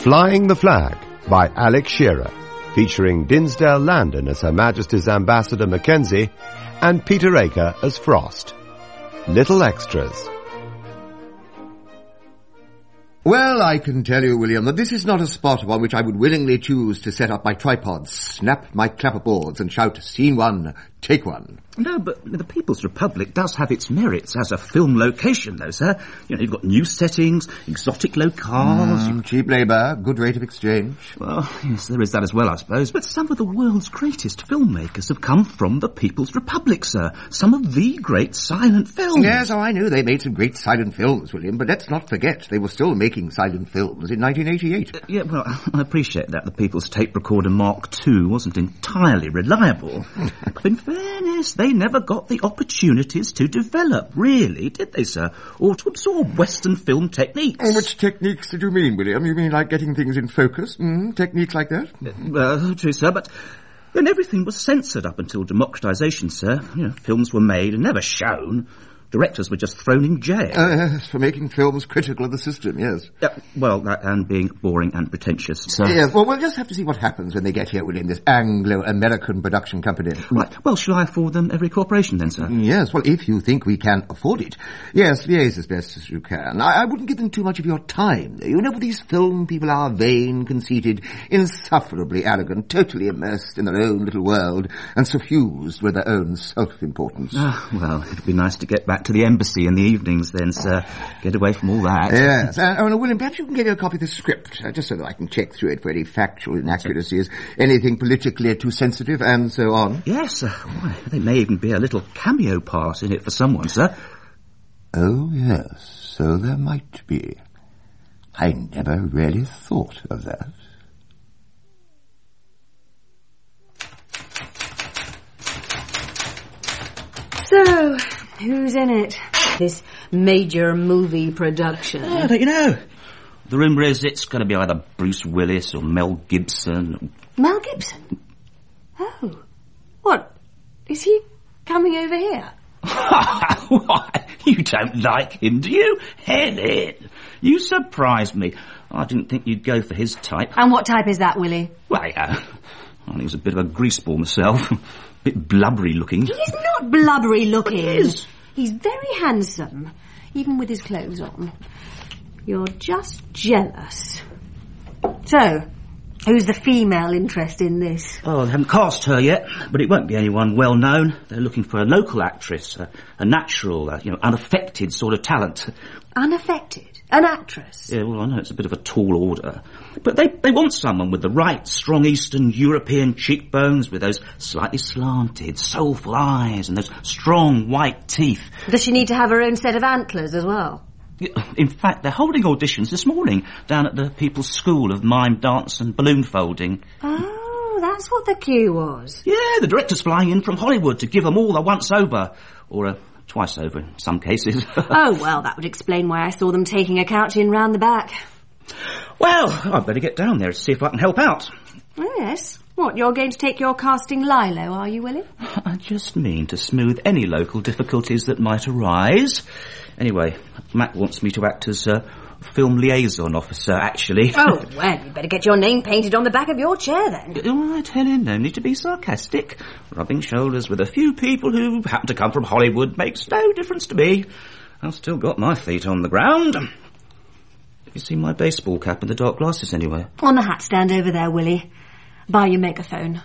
Flying the Flag by Alex Shearer, featuring Dinsdale Landon as Her Majesty's Ambassador Mackenzie and Peter Aker as Frost. Little extras. Well, I can tell you, William, that this is not a spot upon which I would willingly choose to set up my tripods, snap my clapperboards, and shout, "Scene one, take one." No, but the People's Republic does have its merits as a film location, though, sir. You know, you've got new settings, exotic locales... cheap labour, good rate of exchange. Well, yes, there is that as well, I suppose. But some of the world's greatest filmmakers have come from the People's Republic, sir. Some of the great silent films. Yes, I know they made some great silent films, William, but let's not forget they were still making silent films in 1988. Yeah, well, I appreciate that the People's Tape Recorder Mark II wasn't entirely reliable. But in fairness, they never got the opportunities to develop, really, did they, sir? Or to absorb Western film techniques. Oh, which techniques did you mean, William? You mean like getting things in focus? Techniques like that? True, sir, but then everything was censored up until democratisation, sir. You know, films were made and never shown. Directors were just thrown in jail. For making films critical of the system, yes. And being boring and pretentious, sir. Yes, well, we'll just have to see what happens when they get here, William, this Anglo-American production company. Right, well, shall I afford them every cooperation then, sir? Yes, well, if you think we can afford it. Yes, liaise as best as you can. I wouldn't give them too much of your time, though. You know, these film people are vain, conceited, insufferably arrogant, totally immersed in their own little world, and suffused with their own self-importance. Well, it'd be nice to get back to the embassy in the evenings then, sir. Get away from all that. Yes. William, perhaps you can get me a copy of the script, just so that I can check through it for any factual inaccuracies, anything politically too sensitive, and so on. Yes, sir. Why, there may even be a little cameo part in it for someone, sir. Oh, yes, so there might be. I never really thought of that. So, who's in it? This major movie production? Oh, don't you know? The rumour is it's going to be either Bruce Willis or Mel Gibson. Mel Gibson? Oh. What? Is he coming over here? Why? You don't like him, do you? Helen, you surprised me. I didn't think you'd go for his type. And what type is that, Willie? Well, he was a bit of a greaseball myself. A bit blubbery looking. He's not blubbery looking. He is. He's very handsome, even with his clothes on. You're just jealous. So, who's the female interest in this? Oh, they haven't cast her yet, but it won't be anyone well known. They're looking for a local actress, a natural, unaffected sort of talent. Unaffected? An actress? Yeah, well, I know it's a bit of a tall order. But they want someone with the right, strong Eastern European cheekbones, with those slightly slanted, soulful eyes and those strong white teeth. Does she need to have her own set of antlers as well? In fact, they're holding auditions this morning down at the People's School of Mime, Dance and Balloon Folding. Oh, that's what the cue was. Yeah, the director's flying in from Hollywood to give them all a once-over, or a twice-over in some cases. Oh, well, that would explain why I saw them taking a couch in round the back. Well, I'd better get down there to see if I can help out. Oh, yes. What, you're going to take your casting Lilo, are you, Willie? I just mean to smooth any local difficulties that might arise. Anyway, Mac wants me to act as film liaison officer, actually. Oh, well, you'd better get your name painted on the back of your chair, then. All right, Helen, no need to be sarcastic. Rubbing shoulders with a few people who happen to come from Hollywood makes no difference to me. I've still got my feet on the ground. Have you seen my baseball cap and the dark glasses anywhere? On the hat stand over there, Willie. By your megaphone.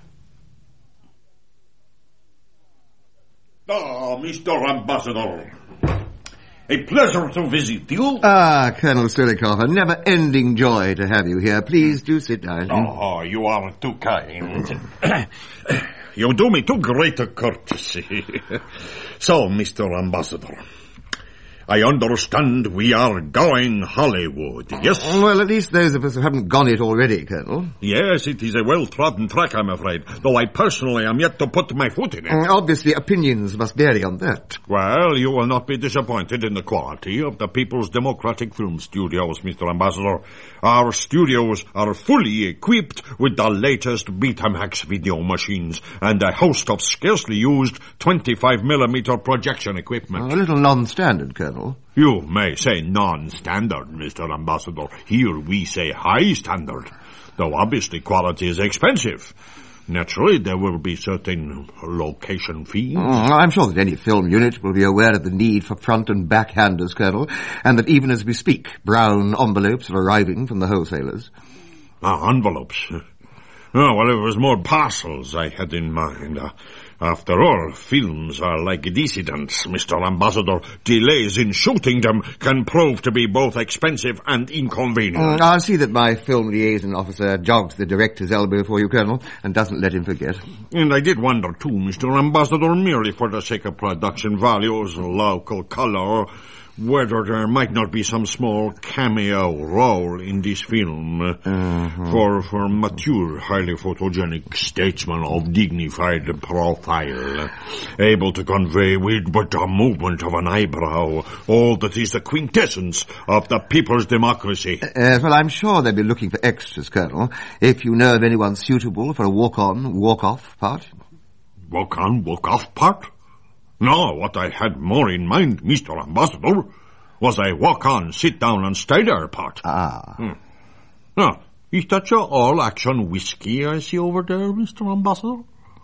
Mr. Ambassador. A pleasure to visit you. Colonel Sturlikov, a never-ending joy to have you here. Please do sit down. Oh, you are too kind. You do me too great a courtesy. So, Mr. Ambassador, I understand we are going Hollywood, yes? Well, at least those of us who haven't gone it already, Colonel. Yes, it is a well-trodden track, I'm afraid, though I personally am yet to put my foot in it. Obviously, opinions must vary on that. Well, you will not be disappointed in the quality of the People's Democratic Film Studios, Mr. Ambassador. Our studios are fully equipped with the latest Betamax video machines and a host of scarcely used 25mm projection equipment. A little non-standard, Colonel. Colonel. You may say non-standard, Mr. Ambassador. Here we say high standard, though obviously quality is expensive. Naturally, there will be certain location fees. I'm sure that any film unit will be aware of the need for front and backhanders, Colonel, and that even as we speak, brown envelopes are arriving from the wholesalers. Envelopes? Well, it was more parcels I had in mind. After all, films are like dissidents, Mr. Ambassador. Delays in shooting them can prove to be both expensive and inconvenient. I'll see that my film liaison officer jogs the director's elbow for you, Colonel, and doesn't let him forget. And I did wonder, too, Mr. Ambassador, merely for the sake of production values, local color, whether there might not be some small cameo role in this film for mature, highly photogenic statesmen of dignified profile, able to convey with but a movement of an eyebrow all that is the quintessence of the people's democracy. Well, I'm sure they'll be looking for extras, Colonel, if you know of anyone suitable for a walk-on, walk-off part. Walk-on, walk-off part? No, what I had more in mind, Mr. Ambassador, was a walk-on, sit-down and stay there part. Now, is that your all-action whiskey I see over there, Mr. Ambassador?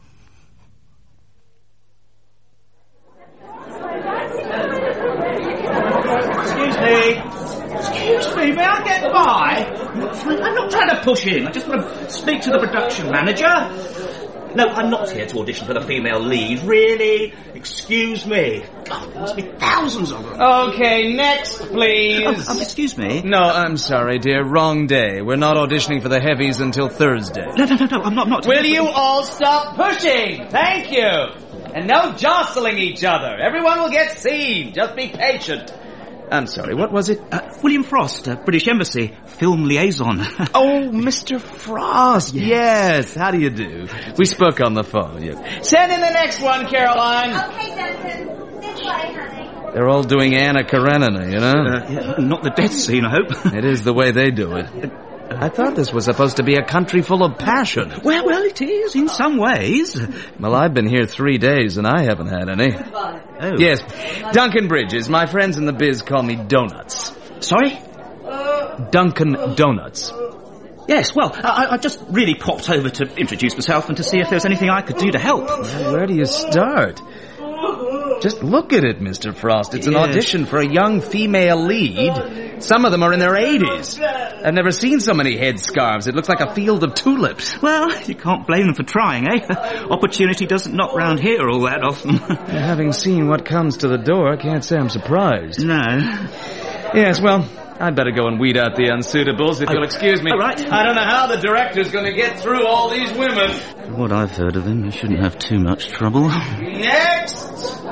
Excuse me, may I get by? I'm not trying to push in. I just want to speak to the production manager. No, I'm not here to audition for the female lead. Really? Excuse me. God, there must be thousands of them. Okay, next, please. Excuse me. No, I'm sorry, dear. Wrong day. We're not auditioning for the heavies until Thursday. No, I'm not. Will you all stop pushing? Thank you. And no jostling each other. Everyone will get seen. Just be patient. I'm sorry, what was it? William Frost, British Embassy, film liaison. Oh, Mr. Frost. Yes, how do you do? We spoke on the phone. Yes. Send in the next one, Caroline. Okay, Duncan. This way, honey. They're all doing Anna Karenina, you know? Not the death scene, I hope. It is the way they do it. I thought this was supposed to be a country full of passion. Well, it is, in some ways. Well, I've been here 3 days and I haven't had any. Oh. Yes, Duncan Bridges. My friends in the biz call me Donuts. Sorry? Duncan Donuts. Yes, well, I just really popped over to introduce myself and to see if there's anything I could do to help. Well, where do you start? Just look at it, Mr. Frost. It's an audition for a young female lead. Some of them are in their 80s. I've never seen so many headscarves. It looks like a field of tulips. Well, you can't blame them for trying, eh? Opportunity doesn't knock round here all that often. Having seen what comes to the door, I can't say I'm surprised. No. Yes, well, I'd better go and weed out the unsuitables, if you'll excuse me. All right. I don't know how the director's going to get through all these women. From what I've heard of him, he shouldn't have too much trouble. Next!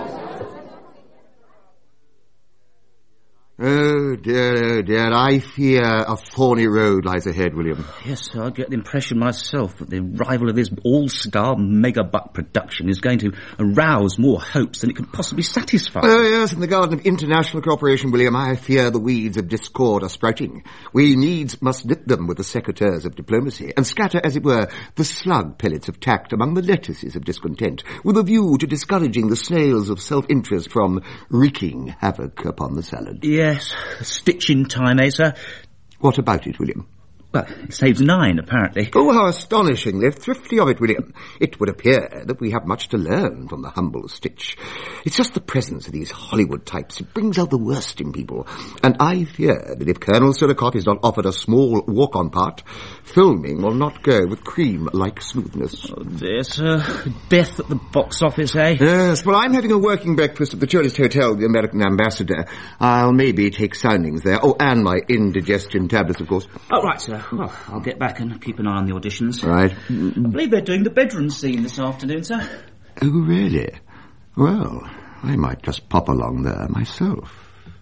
Oh dear, I fear a thorny road lies ahead, William. Yes, I get the impression myself that the arrival of this all-star mega-buck production is going to arouse more hopes than it could possibly satisfy. Oh, yes, in the garden of international cooperation, William, I fear the weeds of discord are sprouting. We needs must nip them with the secateurs of diplomacy, and scatter, as it were, the slug pellets of tact among the lettuces of discontent, with a view to discouraging the snails of self-interest from wreaking havoc upon the salad. Yes, a stitch in time, eh, sir? What about it, William? Well, it saves 9, apparently. Oh, how astonishingly thrifty of it, William. It would appear that we have much to learn from the humble Stitch. It's just the presence of these Hollywood types. It brings out the worst in people. And I fear that if Colonel Sillicott is not offered a small walk-on part, filming will not go with cream-like smoothness. Oh, dear, sir. Death at the box office, eh? Yes, well, I'm having a working breakfast at the tourist hotel, the American Ambassador. I'll maybe take soundings there. Oh, and my indigestion tablets, of course. Oh, right, sir. Well, I'll get back and keep an eye on the auditions. Right. I believe they're doing the bedroom scene this afternoon, sir. Oh, really? Well, I might just pop along there myself.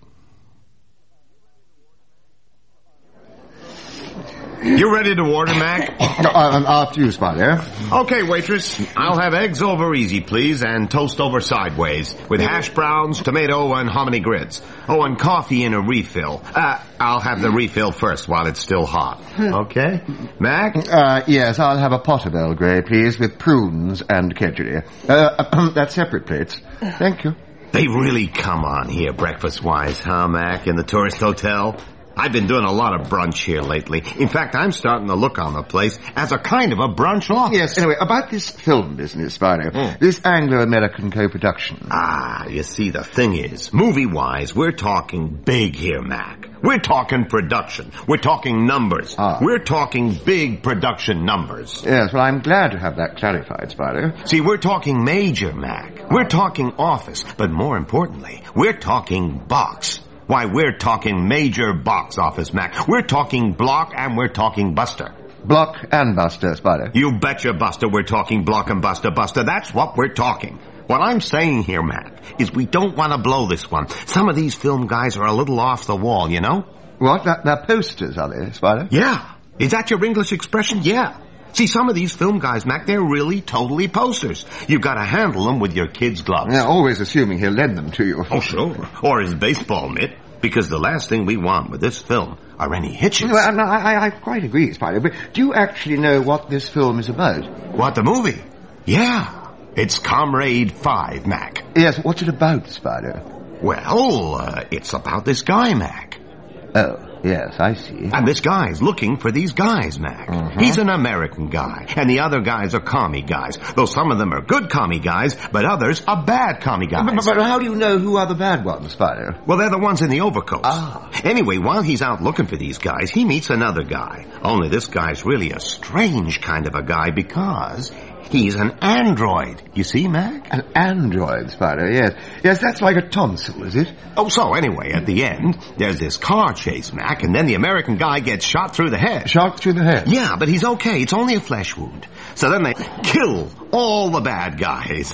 You ready to order, Mac? After you, Spotty. Okay, waitress. I'll have eggs over easy, please, and toast over sideways, with hash browns, tomato, and hominy grits. Oh, and coffee in a refill. I'll have the refill first while it's still hot. Okay? Mac? Yes, I'll have a pot of Earl Grey, please, with prunes and kedgeree. That's separate plates. Thank you. They really come on here breakfast-wise, huh, Mac, in the tourist hotel? I've been doing a lot of brunch here lately. In fact, I'm starting to look on the place as a kind of a brunch office. Yes, anyway, about this film business, Spino. This Anglo-American co-production. You see, the thing is, movie-wise, we're talking big here, Mac. We're talking production. We're talking numbers. We're talking big production numbers. Yes, well, I'm glad to have that clarified, Spino. See, we're talking major, Mac. We're talking office. But more importantly, we're talking box. Why, we're talking major box office, Mac. We're talking Block and we're talking Buster. Block and Buster, Spino. You betcha, Buster, we're talking Block and Buster. That's what we're talking. What I'm saying here, Mac, is we don't want to blow this one. Some of these film guys are a little off the wall, you know? What? They're posters, are they, Spino? Yeah. Is that your English expression? Yeah. See, some of these film guys, Mac, they're really totally posters. You've got to handle them with your kid's gloves. Yeah, always assuming he'll lend them to you. Oh, sure. Or his baseball mitt. Because the last thing we want with this film are any hitches. Well, I quite agree, Spino, but do you actually know what this film is about? What, the movie? Yeah. It's Comrade 5, Mac. Yes, what's it about, Spino? Well, it's about this guy, Mac. Oh. Yes, I see. And this guy's looking for these guys, Mac. He's an American guy, and the other guys are commie guys. Though some of them are good commie guys, but others are bad commie guys. But how do you know who are the bad ones, Spino? Well, they're the ones in the overcoats. Anyway, while he's out looking for these guys, he meets another guy. Only this guy's really a strange kind of a guy because he's an android. You see, Mac? An android, Spino, yes. Yes, that's like a tonsil, is it? Oh, so anyway, at the end, there's this car chase, Mac, and then the American guy gets shot through the head. Shot through the head? Yeah, but he's okay. It's only a flesh wound. So then they kill all the bad guys.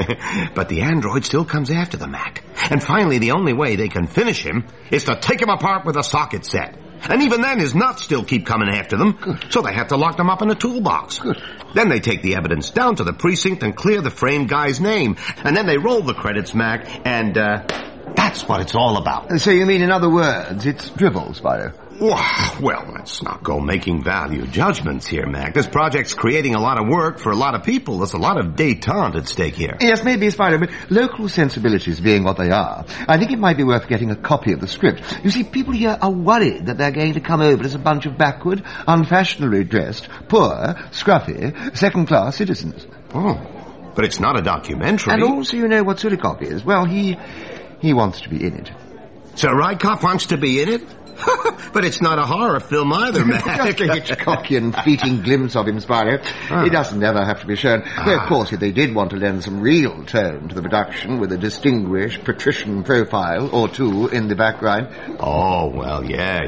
But the android still comes after the Mac. And finally, the only way they can finish him is to take him apart with a socket set. And even then, his nuts still keep coming after them. Good. So they have to lock them up in a toolbox. Good. Then they take the evidence down to the precinct and clear the framed guy's name. And then they roll the credits, Mac, and that's what it's all about. So you mean, in other words, it's dribble, Spino? Well, let's not go making value judgments here, Mac. This project's creating a lot of work for a lot of people. There's a lot of détente at stake here. Yes, maybe, Spino, but local sensibilities being what they are, I think it might be worth getting a copy of the script. You see, people here are worried that they're going to come over as a bunch of backward, unfashionably dressed, poor, scruffy, second-class citizens. Oh, but it's not a documentary. And also, you know what Sulikov is? Well, he wants to be in it. Sir Rykov wants to be in it? But it's not a horror film either, Mac. Just a Hitchcockian fleeting glimpse of him, Spino. It doesn't ever have to be shown. Though, of course, if they did want to lend some real tone to the production with a distinguished patrician profile or two in the background. Oh, well,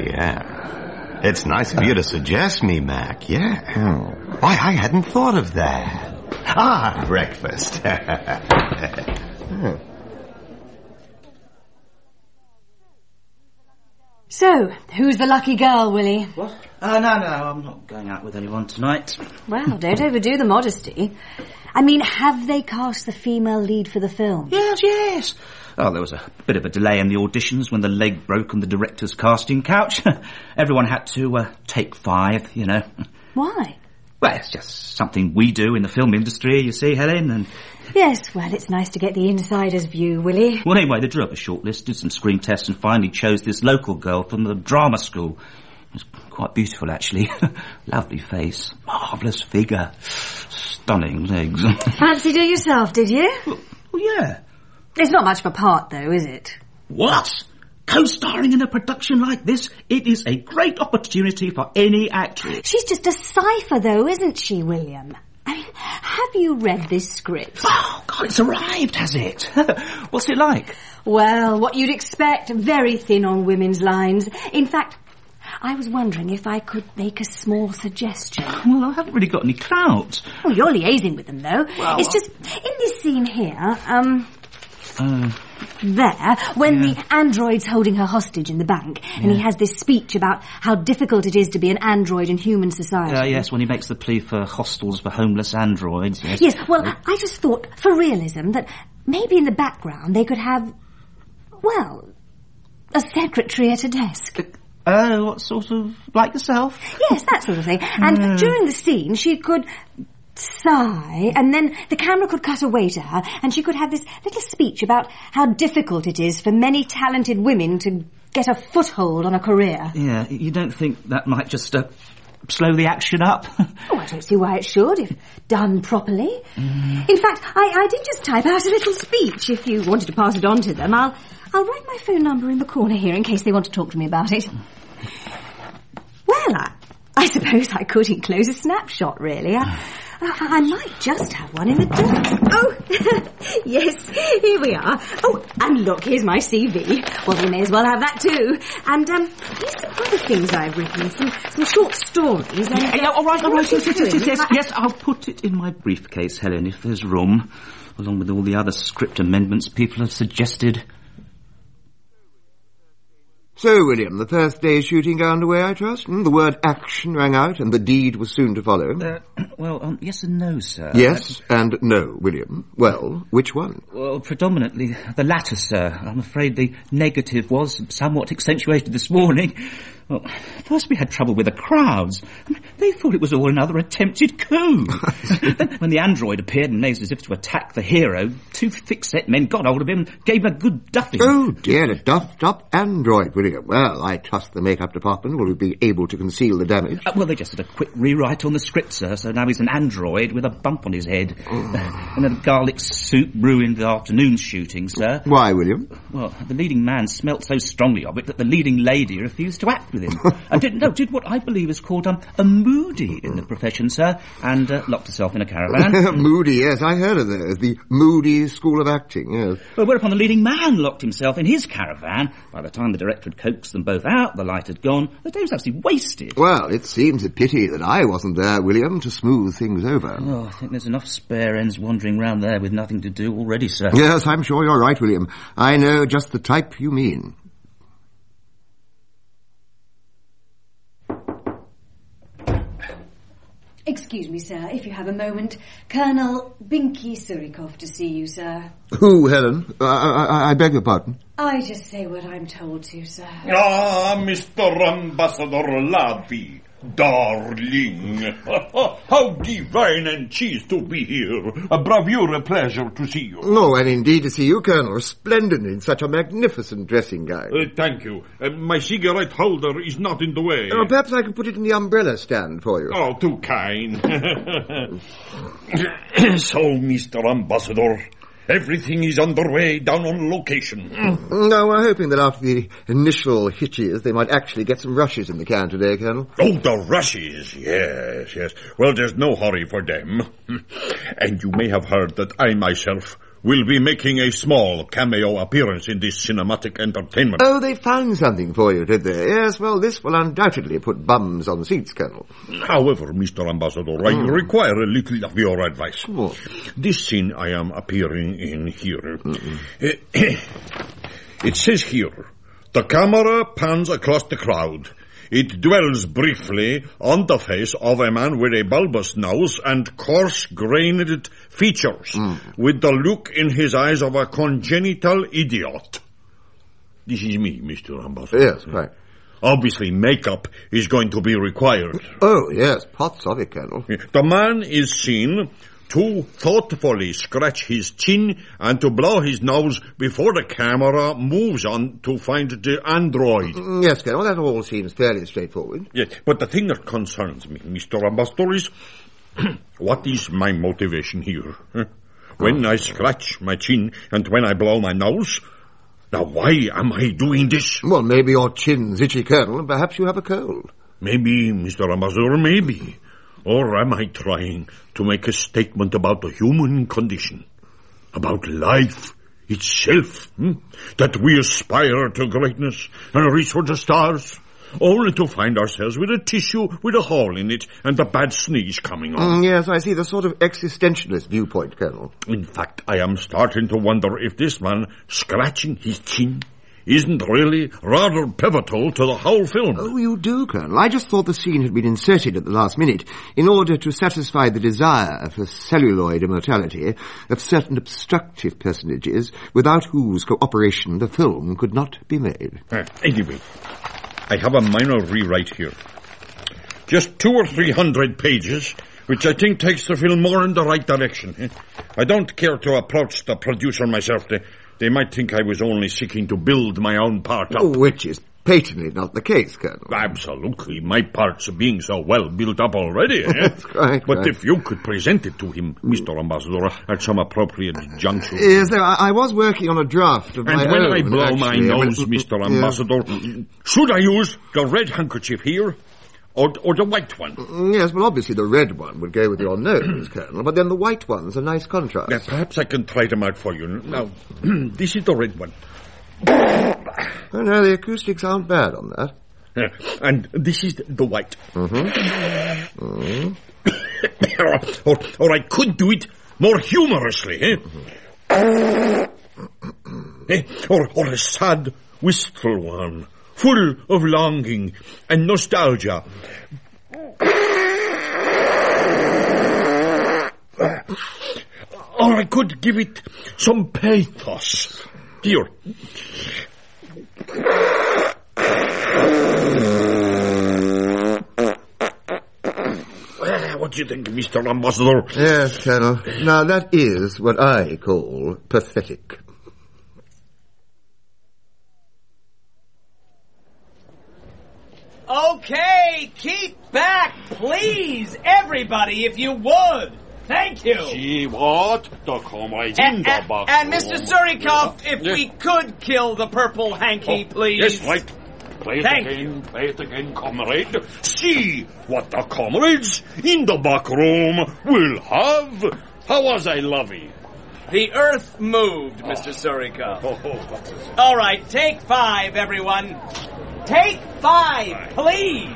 yeah. It's nice of you to suggest me, Mac, yeah. Why, I hadn't thought of that. Breakfast. So, who's the lucky girl, Willie? What? No, I'm not going out with anyone tonight. Well, don't overdo the modesty. I mean, have they cast the female lead for the film? Yes. Oh, there was a bit of a delay in the auditions when the leg broke on the director's casting couch. Everyone had to take 5, you know. Why? Well, it's just something we do in the film industry, you see, Helen, and... Yes, well, it's nice to get the insider's view, Willie. Well, anyway, they drew up a shortlist, did some screen tests, and finally chose this local girl from the drama school. It was quite beautiful, actually. Lovely face, marvellous figure, stunning legs. Fancied her yourself, did you? Well, yeah. It's not much of a part, though, is it? What? Co-starring in a production like this? It is a great opportunity for any actress. She's just a cipher, though, isn't she, William? I mean, have you read this script? Oh, God, it's arrived, has it? What's it like? Well, what you'd expect. Very thin on women's lines. In fact, I was wondering if I could make a small suggestion. Well, I haven't really got any clout. Oh, you're liaising with them, though. Well, it's just, in this scene here, there, when the android's holding her hostage in the bank, and he has this speech about how difficult it is to be an android in human society. Yes, when he makes the plea for hostels for homeless androids. Yes, well, I just thought, for realism, that maybe in the background they could have, well, a secretary at a desk. What sort of, like yourself? Yes, that sort of thing. And during the scene, she could sigh, and then the camera could cut away to her, and she could have this little speech about how difficult it is for many talented women to get a foothold on a career. Yeah, you don't think that might just slow the action up? Oh, I don't see why it should, if done properly. In fact, I did just type out a little speech. If you wanted to pass it on to them, I'll write my phone number in the corner here in case they want to talk to me about it. Well, I suppose I could enclose a snapshot, really. I might just have one in the door. Oh, yes, here we are. Oh, and look, here's my CV. Well, we may as well have that too. And here's some other things I've written, some short stories. And, all right, yes, I'll put it in my briefcase, Helen, if there's room, along with all the other script amendments people have suggested. So, William, the first day's shooting underway, I trust? The word action rang out, and the deed was soon to follow. Yes and no, sir. Yes and no, William. Well, which one? Well, predominantly the latter, sir. I'm afraid the negative was somewhat accentuated this morning. Well, first we had trouble with the crowds. They thought it was all another attempted coup. Then, when the android appeared and made as if to attack the hero, two thick-set men got hold of him and gave him a good duffing. Oh, dear, a duffed-up android, William. Well, I trust the makeup department will be able to conceal the damage. Well, they just did a quick rewrite on the script, sir, so now he's an android with a bump on his head. And a garlic soup ruined the afternoon shooting, sir. Why, William? Well, the leading man smelt so strongly of it that the leading lady refused to act with him. And did what I believe is called a moody in the profession, sir, and locked herself in a caravan. Moody, yes, I heard of those. The Moody School of Acting, yes. Well, whereupon the leading man locked himself in his caravan. By the time the director had coaxed them both out, the light had gone. The day was absolutely wasted. Well, it seems a pity that I wasn't there, William, to smooth things over. Oh, I think there's enough spare ends wandering round there with nothing to do already, sir. Yes, I'm sure you're right, William. I know just the type you mean. Excuse me, sir, if you have a moment. Colonel Binky Surikov to see you, sir. Who, Helen? I beg your pardon. I just say what I'm told to, sir. Ah, Mr. Ambassador Lavi, darling. How divine and cheese to be here. A bravura, a pleasure to see you. Oh, and indeed to see you, Colonel. Splendid in such a magnificent dressing gown. Thank you. My cigarette holder is not in the way. Perhaps I can put it in the umbrella stand for you. Oh, too kind. So, Mr. Ambassador, everything is underway down on location. No, we're hoping that after the initial hitches, they might actually get some rushes in the can today, Colonel. Oh, the rushes, yes. Well, there's no hurry for them. And you may have heard that I myself will be making a small cameo appearance in this cinematic entertainment. Oh, they found something for you, did they? Yes, well, this will undoubtedly put bums on seats, Colonel. However, Mr. Ambassador, I require a little of your advice. What? This scene I am appearing in here. It says here, the camera pans across the crowd. It dwells briefly on the face of a man with a bulbous nose and coarse-grained features, with the look in his eyes of a congenital idiot. This is me, Mr. Ambassador. Yes, right. Obviously, makeup is going to be required. Oh, yes, pots of it, Colonel. The man is seen to thoughtfully scratch his chin and to blow his nose before the camera moves on to find the android. Yes, Colonel, that all seems fairly straightforward. Yes, but the thing that concerns me, Mr. Ambassador, is what is my motivation here? When I scratch my chin and when I blow my nose? Now, why am I doing this? Well, maybe your chin's itchy, Colonel, and perhaps you have a cold. Maybe, Mr. Ambassador, maybe. Or am I trying to make a statement about the human condition? About life itself? That we aspire to greatness and reach for the stars, only to find ourselves with a tissue with a hole in it and a bad sneeze coming on. Yes, I see the sort of existentialist viewpoint, Colonel. In fact, I am starting to wonder if this man scratching his chin isn't really rather pivotal to the whole film. Oh, you do, Colonel. I just thought the scene had been inserted at the last minute in order to satisfy the desire for celluloid immortality of certain obstructive personages without whose cooperation the film could not be made. Anyway, I have a minor rewrite here. Just 200 or 300 pages which I think takes the film more in the right direction. I don't care to approach the producer myself. They might think I was only seeking to build my own part up. Which is patently not the case, Colonel. Absolutely. My part's being so well built up already. That's quite But right. if you could present it to him, Mr. Ambassador, at some appropriate juncture. Yes, no, I was working on a draft of my And when own, I blow my actually. nose, Mr. Ambassador, should I use the red handkerchief here or the white one? Yes, well, obviously the red one would go with your nose, Colonel, but then the white one's a nice contrast. Perhaps I can try them out for you. Now, this is the red one. Oh, no, the acoustics aren't bad on that. And this is the white. Mm-hmm. Or I could do it more humorously, or a sad, wistful one, full of longing and nostalgia. Or I could give it some pathos. Here. What do you think, Mr. Ambassador? Yes, Colonel. Now, that is what I call pathetic. Okay, keep back, please, everybody, if you would. Thank you. See what? The comrades And Mr. Surikov, if we could kill the purple hanky, please. Yes, right. Play it again, comrade. See what the comrades in the back room will have. How was I, Lovey? The earth moved, Mr. Surikov. All right, take 5, everyone. Take 5, please.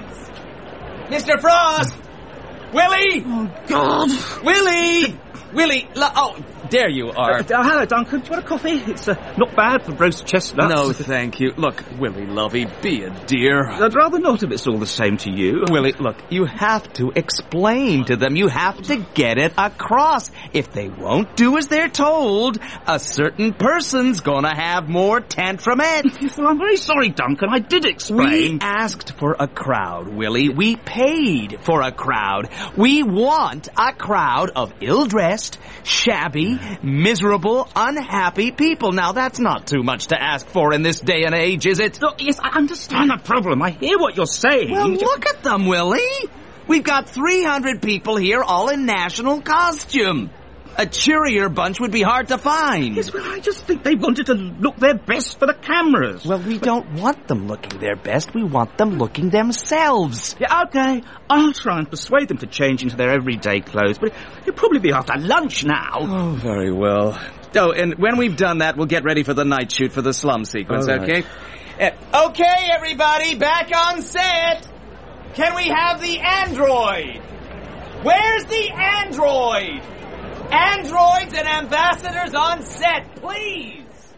Mr. Frost! Willie! Oh, God. Willie! Willie, there you are. Hello, Duncan. Do you want a coffee? It's not bad for roast chestnuts. No, thank you. Look, Willie, lovey, be a dear. I'd rather not if it's all the same to you. Willie, look, you have to explain to them. You have to get it across. If they won't do as they're told, a certain person's gonna have more tantrumettes. Well, I'm very sorry, Duncan. I did explain. We asked for a crowd, Willie. We paid for a crowd. We want a crowd of ill-dressed, shabby, miserable, unhappy people. Now, that's not too much to ask for in this day and age, is it? Look, yes, I understand the problem. I hear what you're saying. Well, look at them, Willie. We've got 300 people here, all in national costume. A cheerier bunch would be hard to find. Yes, well, I just think they wanted to look their best for the cameras. Well, we don't want them looking their best. We want them looking themselves. Yeah, okay. I'll try and persuade them to change into their everyday clothes, but it'll probably be after lunch now. Oh, very well. Oh, and when we've done that, we'll get ready for the night shoot for the slum sequence, All right. okay? Okay, everybody, back on set. Can we have the android? Where's the android? Androids and ambassadors on set, please!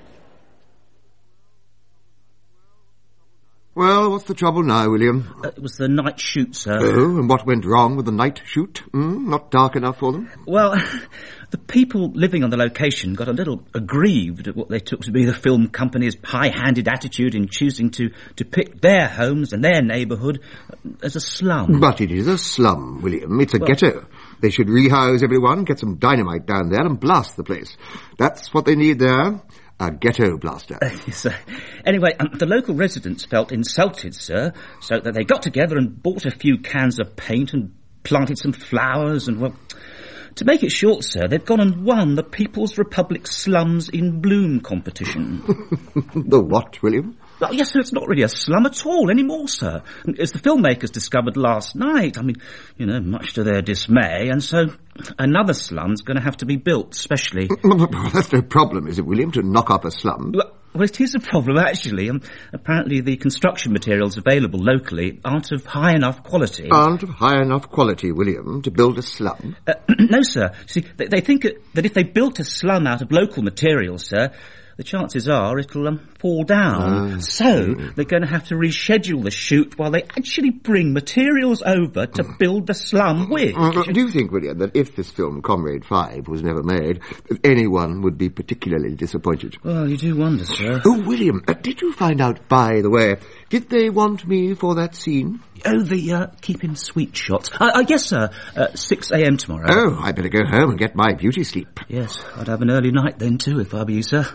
Well, what's the trouble now, William? It was the night shoot, sir. Oh, and what went wrong with the night shoot? Not dark enough for them? Well, the people living on the location got a little aggrieved at what they took to be the film company's high-handed attitude in choosing to pick their homes and their neighbourhood as a slum. But it is a slum, William. It's a ghetto. They should rehouse everyone, get some dynamite down there and blast the place. That's what they need there. A ghetto blaster. Yes, anyway, the local residents felt insulted, sir, so that they got together and bought a few cans of paint and planted some flowers and, well, to make it short, sir, they've gone and won the People's Republic Slums in Bloom competition. The what, William? Well, yes, sir, it's not really a slum at all anymore, sir. As the filmmakers discovered last night, I mean, you know, much to their dismay, and so another slum's going to have to be built, specially. That's no problem, is it, William, to knock up a slum? Well, it is a problem, actually. Apparently the construction materials available locally aren't of high enough quality. Aren't of high enough quality, William, to build a slum? No, sir. See, they think that if they built a slum out of local materials, sir, the chances are it'll fall down. So they're going to have to reschedule the shoot while they actually bring materials over to build the slum with. Do you think, William, that if this film, Comrade 5, was never made, anyone would be particularly disappointed? Well, you do wonder, sir. Oh, William, did you find out, by the way, did they want me for that scene? Oh, the keep him sweet shots. Yes, sir. 6 a.m. tomorrow. Oh, I better go home and get my beauty sleep. Yes, I'd have an early night then too, if I were you, sir.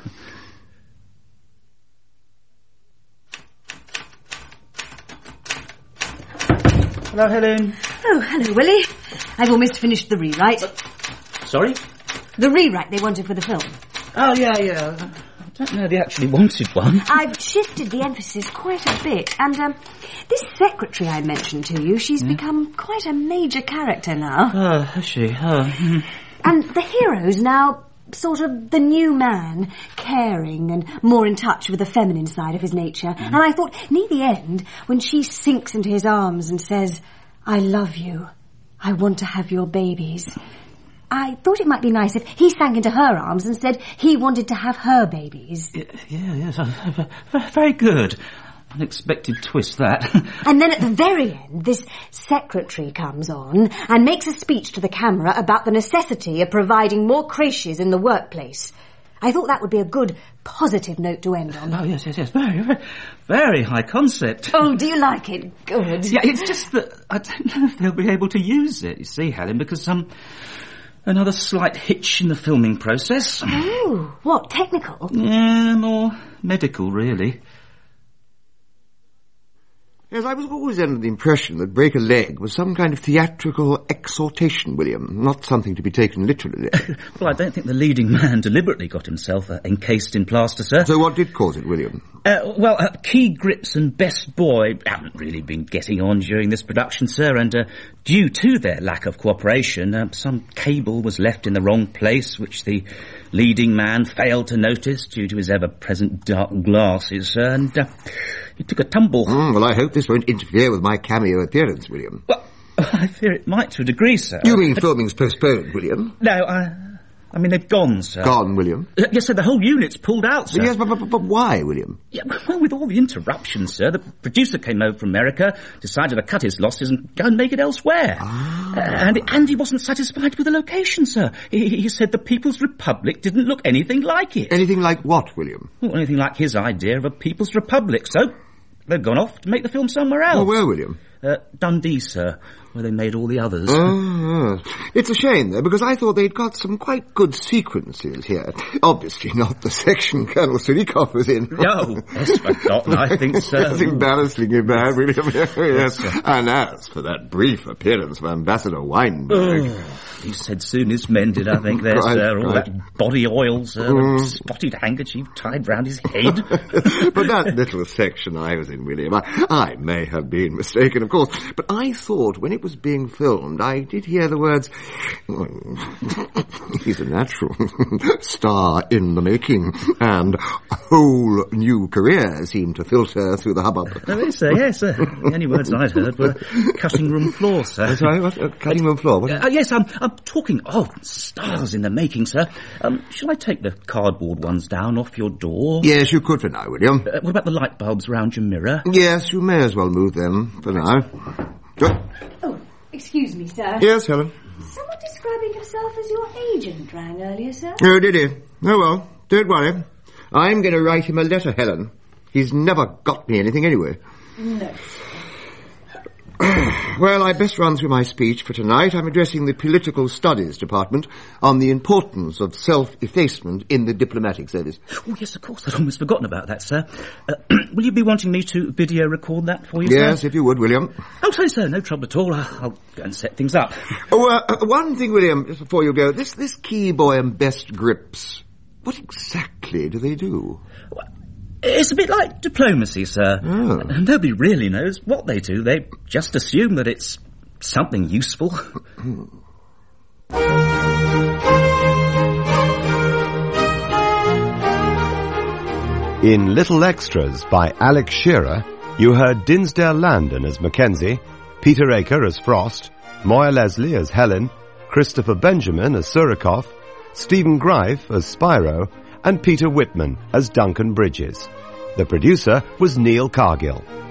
Hello, Helen. Oh, hello, Willie. I've almost finished the rewrite. Sorry? The rewrite they wanted for the film. Oh, yeah. I don't know they actually wanted one. I've shifted the emphasis quite a bit, and this secretary I mentioned to you, she's become quite a major character now. Oh, has she? Oh. And the hero's now sort of the new man, caring and more in touch with the feminine side of his nature. And I thought, near the end, when she sinks into his arms and says, "I love you, I want to have your babies," I thought it might be nice if he sank into her arms and said he wanted to have her babies. Yes, very good. Unexpected twist, that. And then at the very end, this secretary comes on and makes a speech to the camera about the necessity of providing more creches in the workplace. I thought that would be a good, positive note to end on. Oh, yes. Very, very high concept. Oh, do you like it? Good. Yeah, it's just that I don't know if they'll be able to use it, you see, Helen, because another slight hitch in the filming process. Oh, what, technical? Yeah, more medical, really. Yes, I was always under the impression that break a leg was some kind of theatrical exhortation, William, not something to be taken literally. Well, I don't think the leading man deliberately got himself encased in plaster, sir. So what did cause it, William? Key Grips and Best Boy haven't really been getting on during this production, sir, and due to their lack of cooperation, some cable was left in the wrong place, which the leading man failed to notice due to his ever-present dark glasses, sir, and he took a tumble. Well, I hope this won't interfere with my cameo appearance, William. Well, I fear it might to a degree, sir. You mean filming's postponed, William? No, I mean, they've gone, sir. Gone, William? Yes, sir, the whole unit's pulled out, sir. Yes, but why, William? Yeah, well, with all the interruptions, sir, the producer came over from America, decided to cut his losses and go and make it elsewhere. And he wasn't satisfied with the location, sir. He said the People's Republic didn't look anything like it. Anything like what, William? Well, anything like his idea of a People's Republic, so they've gone off to make the film somewhere else. Oh, where, William? Dundee, sir, where they made all the others. Oh, it's a shame, though, because I thought they'd got some quite good sequences here. Obviously not the section Colonel Surikov was in. No, that's forgotten, I think, sir. That's embarrassingly bad, William. Yes. And as for that brief appearance of Ambassador Weinberg... He said soon as mended, I think, there, sir. All that body oil, sir, and spotted handkerchief tied round his head. But that little section I was in, William, I may have been mistaken, of course, but I thought when it was being filmed, I did hear the words, "He's a natural star in the making," and a whole new career seemed to filter through the hubbub. Oh, yes, sir, yes, sir. The only words I'd heard were cutting room floor, sir. Sorry, what? Cutting room floor? What? Yes, I'm talking, stars in the making, sir. Shall I take the cardboard ones down off your door? Yes, you could for now, William. What about the light bulbs round your mirror? Yes, you may as well move them for now. Oh, excuse me, sir. Yes, Helen? Someone describing himself as your agent rang earlier, sir. Oh, did he? Oh, well, don't worry. I'm going to write him a letter, Helen. He's never got me anything anyway. No. Well, I'd best run through my speech for tonight. I'm addressing the Political Studies Department on the importance of self-effacement in the diplomatic service. Oh, yes, of course. I'd almost forgotten about that, sir. Will you be wanting me to video record that for you, Yes, sir? if you would, William. Oh, sorry, sir. No trouble at all. I'll go and set things up. Oh, one thing, William, just before you go. This Key Boy and Best Grips, what exactly do they do? Well, it's a bit like diplomacy, sir. Oh. Nobody really knows what they do. They just assume that it's something useful. In Little Extras by Alex Shearer, you heard Dinsdale Landon as Mackenzie, Peter Aker as Frost, Moya Leslie as Helen, Christopher Benjamin as Surikoff, Stephen Greif as Spyro, and Peter Whitman as Duncan Bridges. The producer was Neil Cargill.